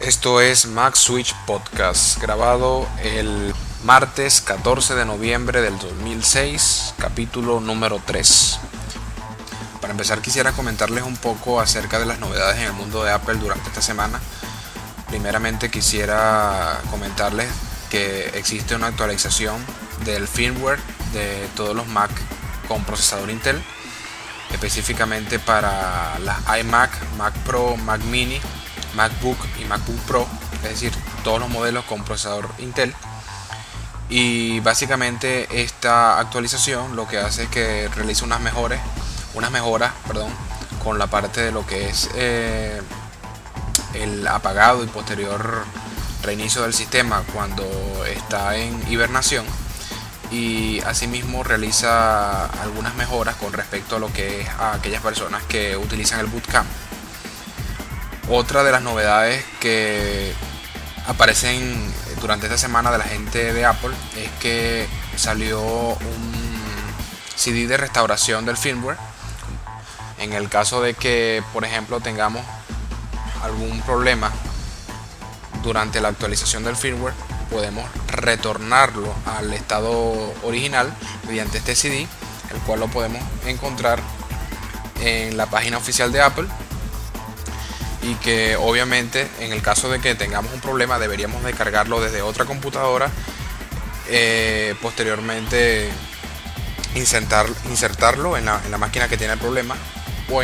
Esto es Mac Switch Podcast, grabado el martes 14 de noviembre del 2006, capítulo número 3. Para empezar quisiera comentarles un poco acerca de las novedades en el mundo de Apple durante esta semana. Primeramente quisiera comentarles que existe una actualización del firmware de todos los Mac con procesador Intel, específicamente para las iMac, Mac Pro, Mac Mini, MacBook y MacBook Pro, es decir, todos los modelos con procesador Intel. Y básicamente esta actualización lo que hace es que realiza unas mejoras con la parte de lo que es el apagado y posterior reinicio del sistema cuando está en hibernación, y asimismo realiza algunas mejoras con respecto a lo que es a aquellas personas que utilizan el bootcamp. Otra de las novedades que aparecen durante esta semana de la gente de Apple es que salió un CD de restauración del firmware. En el caso de que, por ejemplo, tengamos algún problema durante la actualización del firmware, podemos retornarlo al estado original mediante este CD, el cual lo podemos encontrar en la página oficial de Apple, y que obviamente en el caso de que tengamos un problema deberíamos descargarlo desde otra computadora, posteriormente insertarlo en la máquina que tiene el problema, o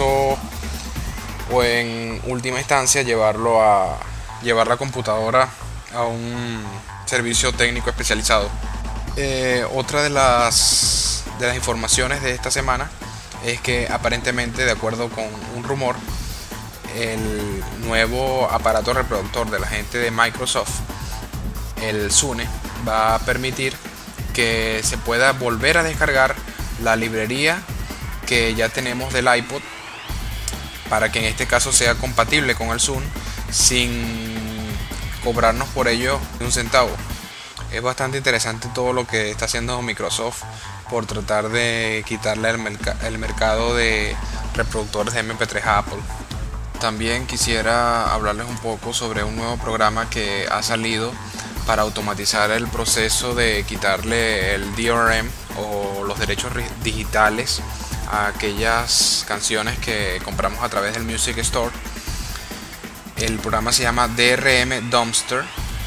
en última instancia llevar la computadora a un servicio técnico especializado. Otra de las informaciones de esta semana es que aparentemente, de acuerdo con un rumor, el nuevo aparato reproductor de la gente de Microsoft, el Zune, va a permitir que se pueda volver a descargar la librería que ya tenemos del iPod, para que en este caso sea compatible con el Zune sin cobrarnos por ello un centavo. Es bastante interesante todo lo que está haciendo Microsoft por tratar de quitarle el mercado de reproductores de MP3 a Apple. También quisiera hablarles un poco sobre un nuevo programa que ha salido para automatizar el proceso de quitarle el DRM o los derechos digitales a aquellas canciones que compramos a través del Music Store. El programa se llama DRM Dumpster,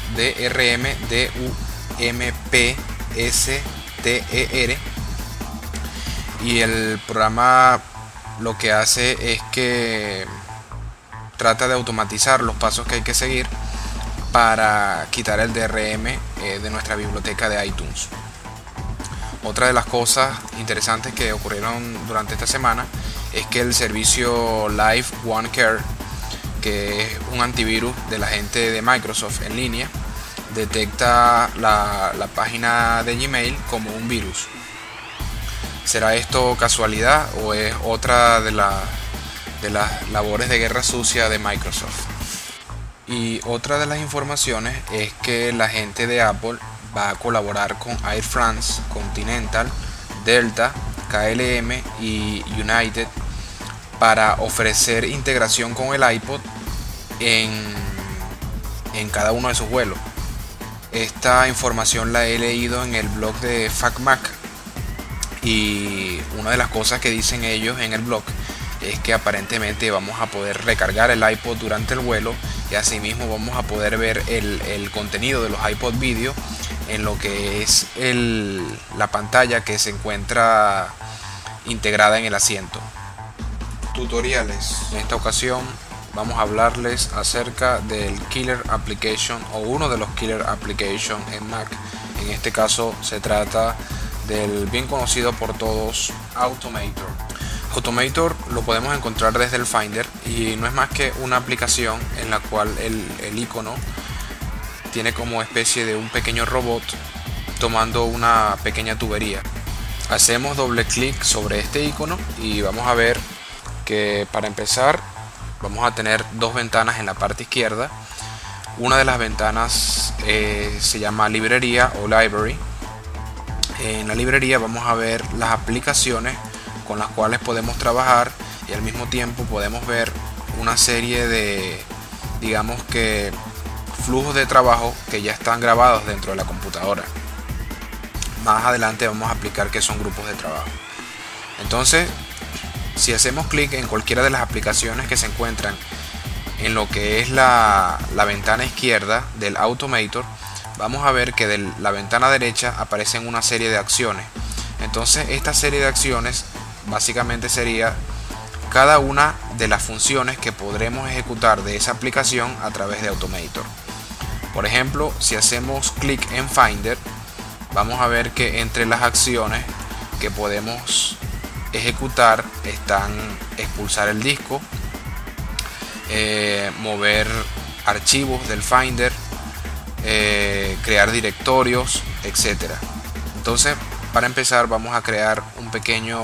DRMDUMPSTER, y el programa lo que hace es que trata de automatizar los pasos que hay que seguir para quitar el DRM de nuestra biblioteca de iTunes. Otra de las cosas interesantes que ocurrieron durante esta semana es que el servicio Live One Care, que es un antivirus de la gente de Microsoft en línea, detecta la página de Gmail como un virus. ¿Será esto casualidad o es otra de las labores de guerra sucia de Microsoft? Y otra de las informaciones es que la gente de Apple va a colaborar con Air France, Continental, Delta, KLM y United para ofrecer integración con el iPod en cada uno de sus vuelos. Esta información la he leído en el blog de FacMac, y una de las cosas que dicen ellos en el blog es que aparentemente vamos a poder recargar el iPod durante el vuelo, y asimismo vamos a poder ver el contenido de los iPod Video en lo que es la pantalla que se encuentra integrada en el asiento. Tutoriales. En esta ocasión vamos a hablarles acerca del Killer Application, o uno de los Killer Application en Mac. En este caso se trata del bien conocido por todos Automator. Automator lo podemos encontrar desde el Finder, y no es más que una aplicación en la cual el icono tiene como especie de un pequeño robot tomando una pequeña tubería. Hacemos doble clic sobre este icono y vamos a ver que, para empezar, vamos a tener dos ventanas en la parte izquierda. Una de las ventanas se llama librería o library. En la librería vamos a ver las aplicaciones con las cuales podemos trabajar, y al mismo tiempo podemos ver una serie de digamos que flujos de trabajo que ya están grabados dentro de la computadora. Más adelante vamos a aplicar qué son grupos de trabajo. Entonces, si hacemos clic en cualquiera de las aplicaciones que se encuentran en lo que es la ventana izquierda del Automator, vamos a ver que de la ventana derecha aparecen una serie de acciones. Entonces, esta serie de acciones básicamente sería cada una de las funciones que podremos ejecutar de esa aplicación a través de Automator. Por ejemplo, si hacemos clic en Finder, vamos a ver que entre las acciones que podemos ejecutar están expulsar el disco, mover archivos del Finder, crear directorios, etc. Entonces, para empezar, vamos a crear un pequeño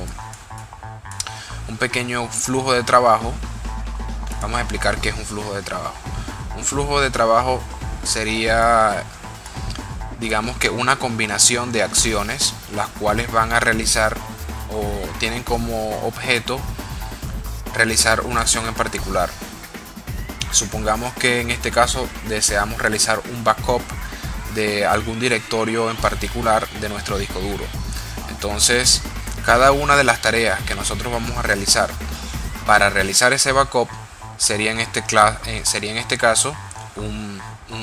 flujo de trabajo. Vamos a explicar qué es un flujo de trabajo. Un flujo de trabajo sería, digamos que una combinación de acciones las cuales van a realizar o tienen como objeto realizar una acción en particular. Supongamos que en este caso deseamos realizar un backup de algún directorio en particular de nuestro disco duro. Entonces, cada una de las tareas que nosotros vamos a realizar para realizar ese backup sería en este caso un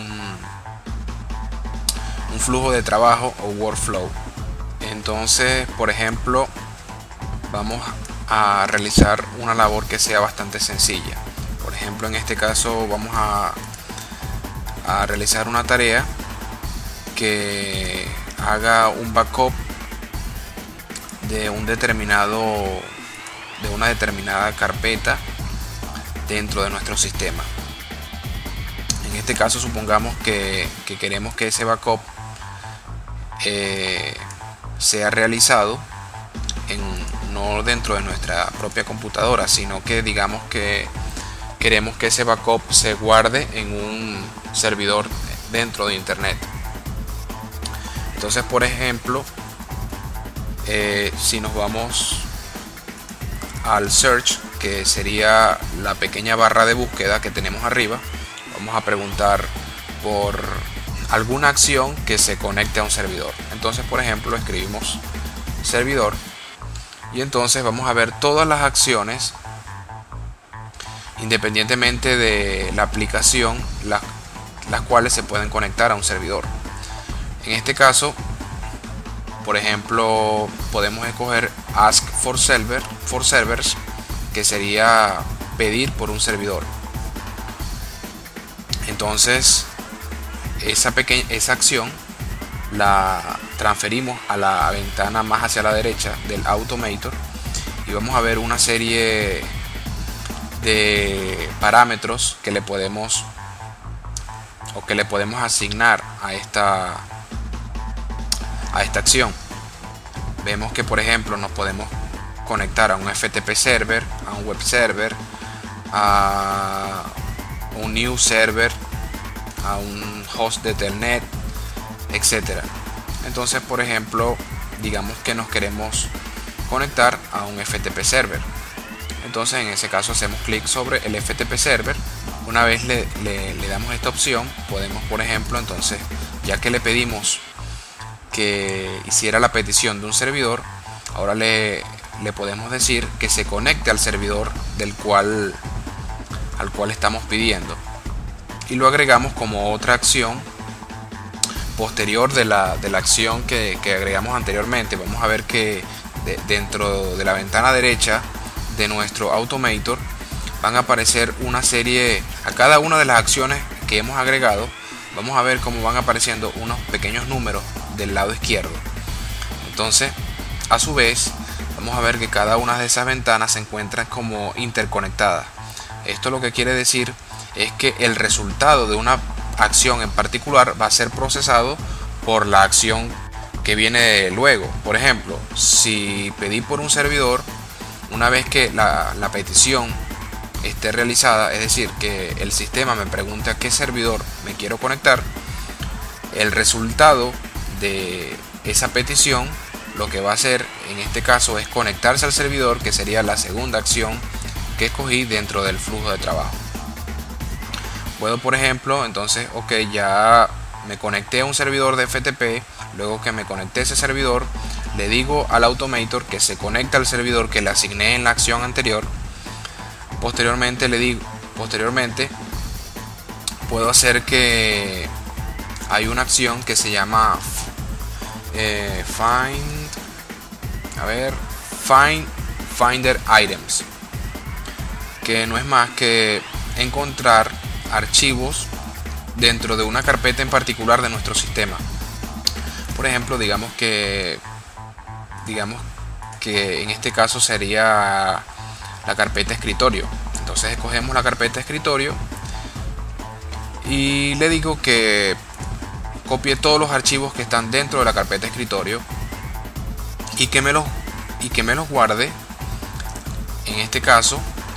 flujo de trabajo o workflow. Entonces, por ejemplo, vamos a realizar una labor que sea bastante sencilla. Por ejemplo, en este caso vamos a realizar una tarea que haga un backup de una determinada carpeta dentro de nuestro sistema. En este caso, supongamos que queremos que ese backup sea realizado no dentro de nuestra propia computadora, sino que digamos que queremos que ese backup se guarde en un servidor dentro de internet. Entonces, por ejemplo, si nos vamos al search, que sería la pequeña barra de búsqueda que tenemos arriba, vamos a preguntar por alguna acción que se conecte a un servidor. Entonces, por ejemplo, escribimos servidor y entonces vamos a ver todas las acciones independientemente de la aplicación las cuales se pueden conectar a un servidor. En este caso, por ejemplo, podemos escoger ask for servers, que sería pedir por un servidor. Entonces, esa acción la transferimos a la ventana más hacia la derecha del Automator y vamos a ver una serie de parámetros que le podemos asignar a esta acción. Vemos que, por ejemplo, nos podemos conectar a un FTP server, a un web server, a un new server, a un host de Telnet, etcétera. Entonces, por ejemplo, digamos que nos queremos conectar a un FTP server. Entonces, en ese caso hacemos clic sobre el FTP server. Una vez le damos esta opción, podemos, por ejemplo, entonces, ya que le pedimos que hiciera la petición de un servidor, ahora le podemos decir que se conecte al servidor al cual estamos pidiendo, y lo agregamos como otra acción posterior de la acción que agregamos anteriormente. Vamos a ver que dentro de la ventana derecha de nuestro Automator van a aparecer una serie, a cada una de las acciones que hemos agregado, vamos a ver cómo van apareciendo unos pequeños números del lado izquierdo. Entonces, a su vez, vamos a ver que cada una de esas ventanas se encuentran como interconectadas. Esto lo que quiere decir es que el resultado de una acción en particular va a ser procesado por la acción que viene luego. Por ejemplo, si pedí por un servidor, una vez que la petición esté realizada, es decir, que el sistema me pregunte a qué servidor me quiero conectar, el resultado de esa petición lo que va a hacer en este caso es conectarse al servidor, que sería la segunda acción que escogí dentro del flujo de trabajo. Puedo, por ejemplo, entonces, ok, ya me conecté a un servidor de FTP. Luego que me conecté a ese servidor, le digo al Automator que se conecta al servidor que le asigné en la acción anterior. Posteriormente puedo hacer que hay una acción que se llama Finder Items, que no es más que encontrar archivos dentro de una carpeta en particular de nuestro sistema. Por ejemplo, digamos que en este caso sería la carpeta escritorio. Entonces escogemos la carpeta escritorio y le digo que copie todos los archivos que están dentro de la carpeta escritorio y que me los guarde, en este caso,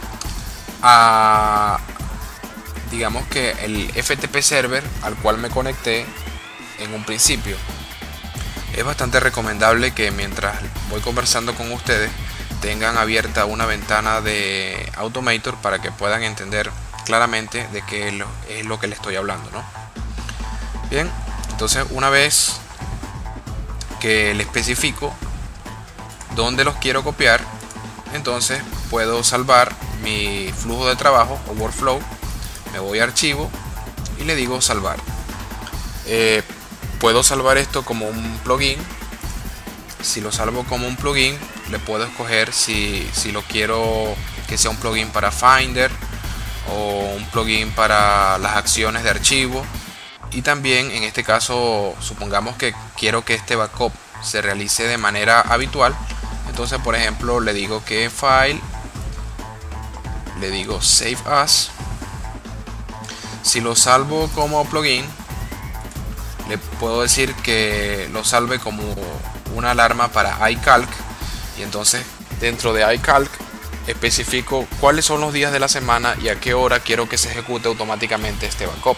a digamos que el FTP server al cual me conecté en un principio. Es bastante recomendable que mientras voy conversando con ustedes tengan abierta una ventana de Automator para que puedan entender claramente de qué es lo que les estoy hablando, ¿no? Bien, entonces una vez que le especifico dónde los quiero copiar, entonces puedo salvar mi flujo de trabajo o workflow. Me voy a archivo y le digo salvar. Puedo salvar esto como un plugin. Si lo salvo como un plugin, le puedo escoger si lo quiero que sea un plugin para Finder o un plugin para las acciones de archivo. Y también en este caso, supongamos que quiero que este backup se realice de manera habitual. Entonces, por ejemplo, le digo que file, le digo save as. Si lo salvo como plugin, le puedo decir que lo salve como una alarma para iCalc, y entonces dentro de iCalc especifico cuáles son los días de la semana y a qué hora quiero que se ejecute automáticamente este backup.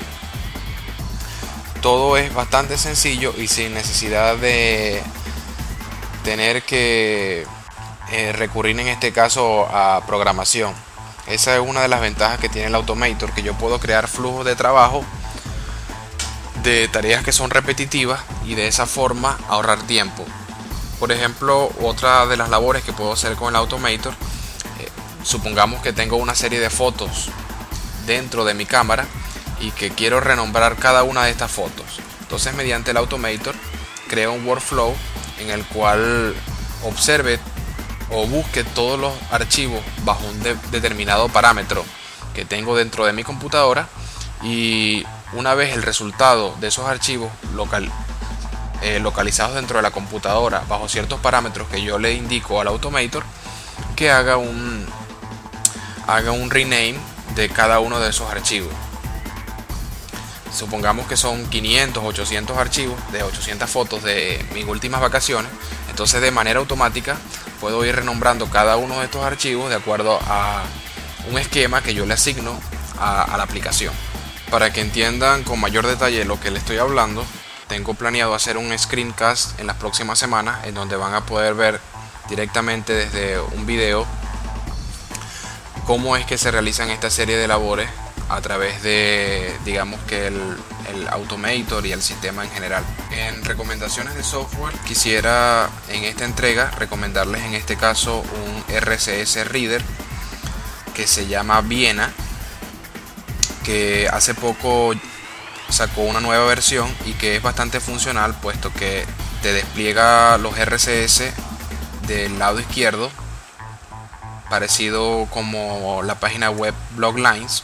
Todo es bastante sencillo y sin necesidad de tener que recurrir en este caso a programación. Esa es una de las ventajas que tiene el Automator, que yo puedo crear flujos de trabajo de tareas que son repetitivas y de esa forma ahorrar tiempo. Por ejemplo, otra de las labores que puedo hacer con el Automator, supongamos que tengo una serie de fotos dentro de mi cámara y que quiero renombrar cada una de estas fotos. Entonces, mediante el Automator creo un workflow en el cual observe o busque todos los archivos bajo un determinado parámetro que tengo dentro de mi computadora, y una vez el resultado de esos archivos localizados dentro de la computadora bajo ciertos parámetros que yo le indico al Automator, que haga un rename de cada uno de esos archivos. Supongamos que son 500, 800 archivos de 800 fotos de mis últimas vacaciones. Entonces, de manera automática puedo ir renombrando cada uno de estos archivos de acuerdo a un esquema que yo le asigno a la aplicación. Para que entiendan con mayor detalle lo que le estoy hablando, tengo planeado hacer un screencast en las próximas semanas, en donde van a poder ver directamente desde un video cómo es que se realizan esta serie de labores a través de, digamos que el Automator y el sistema en general. En recomendaciones de software, quisiera en esta entrega recomendarles en este caso un RCS Reader que se llama Viena, que hace poco sacó una nueva versión y que es bastante funcional, puesto que te despliega los RCS del lado izquierdo, parecido como la página web Bloglines,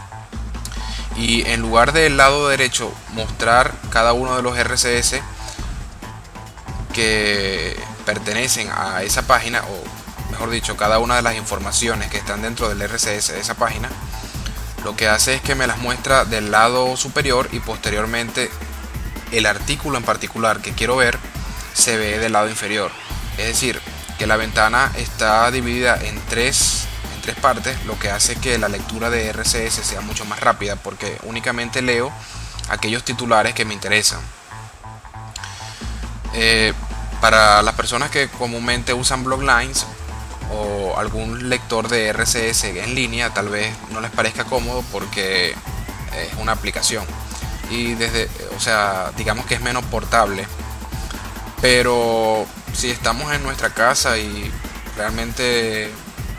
y en lugar del lado derecho mostrar cada uno de los RCS que pertenecen a esa página, o mejor dicho, cada una de las informaciones que están dentro del RCS de esa página, lo que hace es que me las muestra del lado superior, y posteriormente el artículo en particular que quiero ver se ve del lado inferior. Es decir, que la ventana está dividida en tres partes, lo que hace que la lectura de RCS sea mucho más rápida, porque únicamente leo aquellos titulares que me interesan. Para las personas que comúnmente usan Bloglines o algún lector de RCS en línea, tal vez no les parezca cómodo, porque es una aplicación. Y o sea, digamos que es menos portable. Pero si estamos en nuestra casa y realmente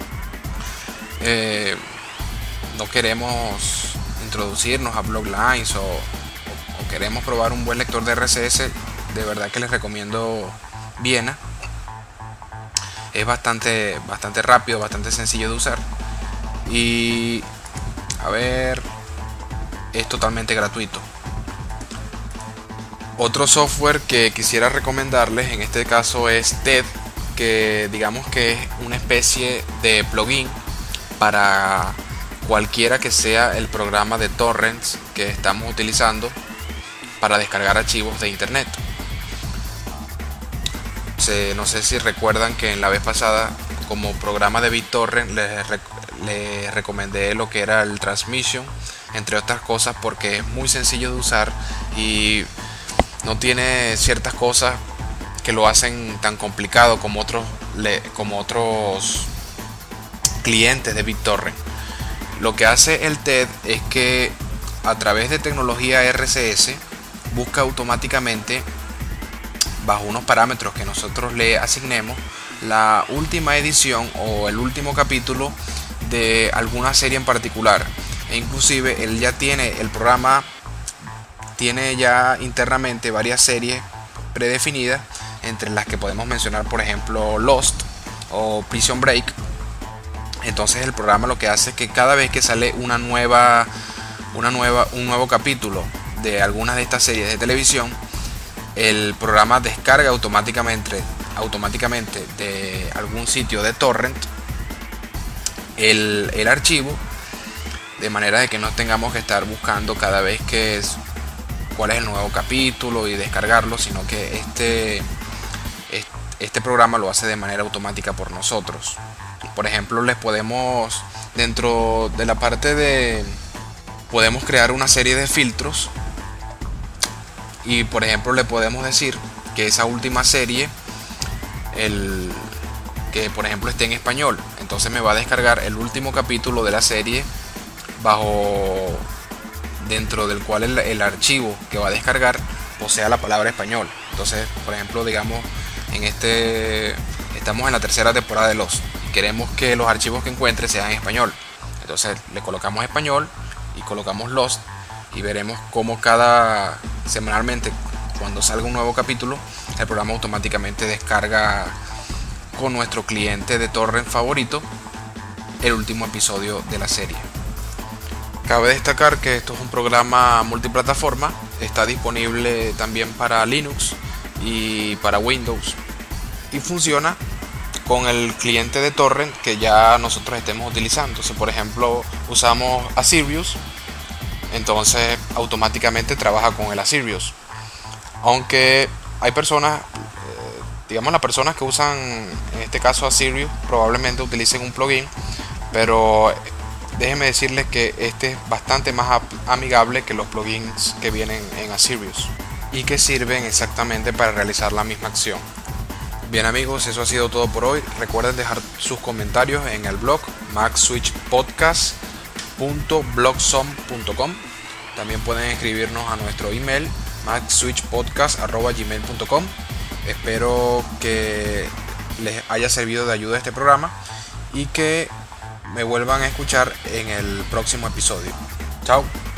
no queremos introducirnos a Bloglines o queremos probar un buen lector de RSS, de verdad que les recomiendo Viena. Es bastante rápido, bastante sencillo de usar y es totalmente gratuito. Otro software que quisiera recomendarles en este caso es TED, que digamos que es una especie de plugin para cualquiera que sea el programa de torrents que estamos utilizando para descargar archivos de internet. No sé si recuerdan que en la vez pasada, como programa de BitTorrent, les recomendé lo que era el Transmission, entre otras cosas, porque es muy sencillo de usar y no tiene ciertas cosas que lo hacen tan complicado como otros clientes de BitTorrent. Lo que hace el TED es que a través de tecnología RSS busca automáticamente, bajo unos parámetros que nosotros le asignemos, la última edición o el último capítulo de alguna serie en particular. E inclusive el programa tiene ya internamente varias series predefinidas, entre las que podemos mencionar por ejemplo Lost o Prison Break. Entonces el programa lo que hace es que cada vez que sale un nuevo capítulo de algunas de estas series de televisión, el programa descarga automáticamente de algún sitio de torrent el archivo, de manera de que no tengamos que estar buscando cada vez cuál es el nuevo capítulo y descargarlo, sino que este programa lo hace de manera automática por nosotros. Por ejemplo, dentro de la parte podemos crear una serie de filtros y por ejemplo le podemos decir que esa última serie, que por ejemplo esté en español, entonces me va a descargar el último capítulo de la serie dentro del cual el archivo que va a descargar posea la palabra español. Entonces, por ejemplo, digamos, estamos en la tercera temporada de Lost y queremos que los archivos que encuentre sean en español. Entonces le colocamos español y colocamos Lost y veremos cómo semanalmente, cuando salga un nuevo capítulo, el programa automáticamente descarga con nuestro cliente de torrent favorito el último episodio de la serie. Cabe destacar que esto es un programa multiplataforma, está disponible también para Linux y para Windows y funciona con el cliente de torrent que ya nosotros estemos utilizando. Si por ejemplo usamos Asirvius, entonces automáticamente trabaja con el Asirvius. Aunque hay personas, las personas que usan en este caso Asirvius probablemente utilicen un plugin, pero déjenme decirles que este es bastante más amigable que los plugins que vienen en Asirvius y que sirven exactamente para realizar la misma acción. Bien amigos, eso ha sido todo por hoy. Recuerden dejar sus comentarios en el blog maxswitchpodcast.blogsom.com. También pueden escribirnos a nuestro email maxswitchpodcast@gmail.com. Espero que les haya servido de ayuda este programa y que me vuelvan a escuchar en el próximo episodio. Chao.